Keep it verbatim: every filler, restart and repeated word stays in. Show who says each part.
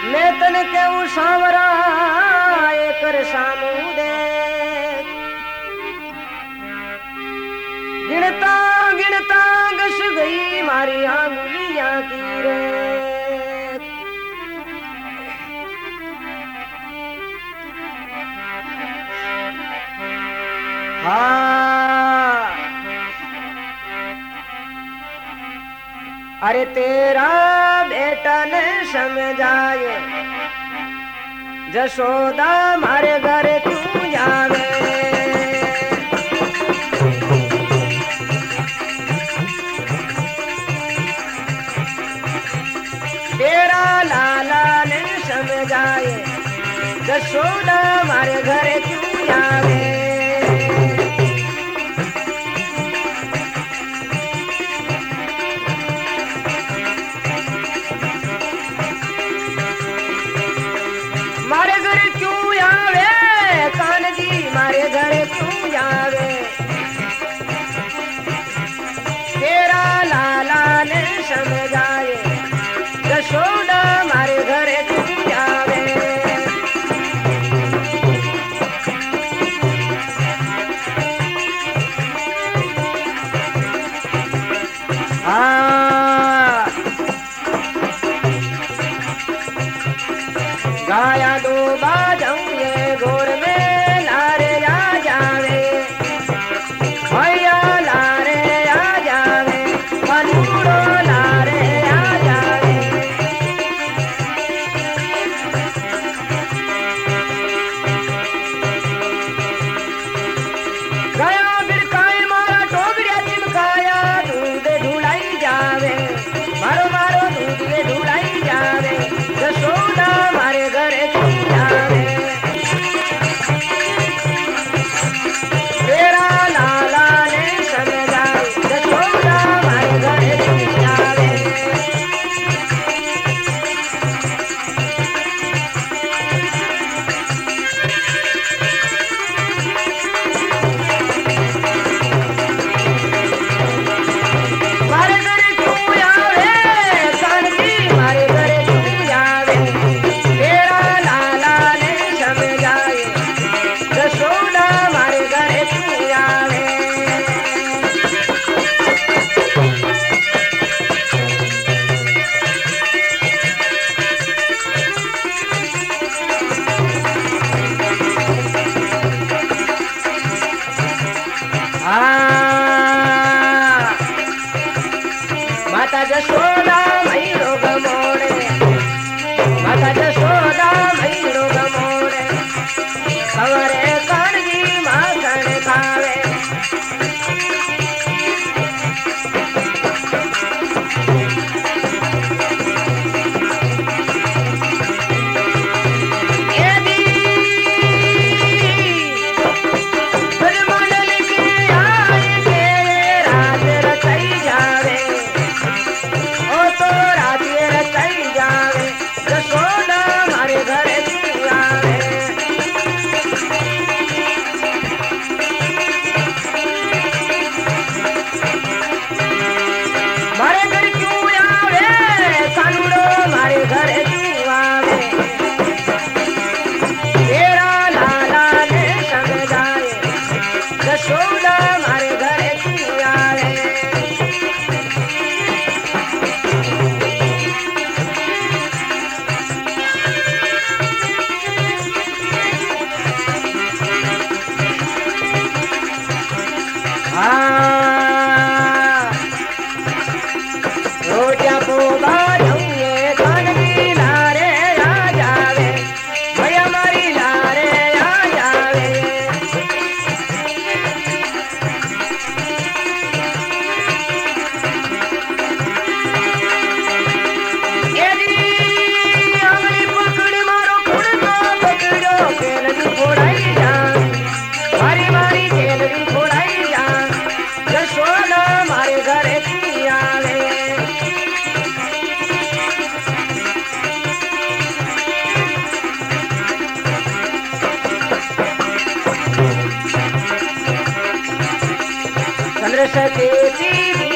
Speaker 1: मैं तने केवू सांवरा कर सामू दे गिनता गिनता घस गई मारी आंगुलियां की रे। हाँ अरे तेरा बेटा ने समझाए जसोदा मारे घर क्यों जावे। तेरा लाला ने समझाए जसोदा मारे घर क्यों जावे। मारे घर क्यों आवे कान जी मारे घर क्यों जावे। तेरा लाला ने समझाए जसोदा मारे घर क्यों जावे। हाँ गाया दो बाजाऊं ये गोर में लारे आ जावे भैया लारे आ जावे मनूरो लारे आ जावे। गया बिरकाए मारा टोकरिया चिमकाया दूध ढूलाई जावे मारो मारो दूध ढूलाई जावे जसोदा मारे घर क्यों जावे। तेरा लाला ने समझाए जसोदा मारे घर क्यों जावे। मारे घर क्यों आवे कान जी मारे घर क्यों जावे। तेरा लाला ने समझाए जसोदा मारे घर क्यों आवे। हाँ माता जसोदा मई रोग मोड़े माता जसोदा मई रोग मोड़े सवरे कान जी माखन खावे। यदि ब्रह्मांड के आएंगे रात रचाई जावे ओ तो रात रचाई जावे जसोदा मारे घर क्यों आवे। मारे घर क्यों आवे कानूड़ो मारे घर क्यों आवे। तेरा लाला ने समझाए जसोदा मारे घर क्यों आवे। हाँ रोटियां पोबा ये कान की लारे आ जावे भैया मारी लारे आ जावे। यदि अमली पकड़ मारो खुड़को पकड़ो केलड़ी फोड़ाई जान मारी मारी केलड़ी फोड़ाई जान जसोदा मारे घर क्यों आवे। चंद्र सती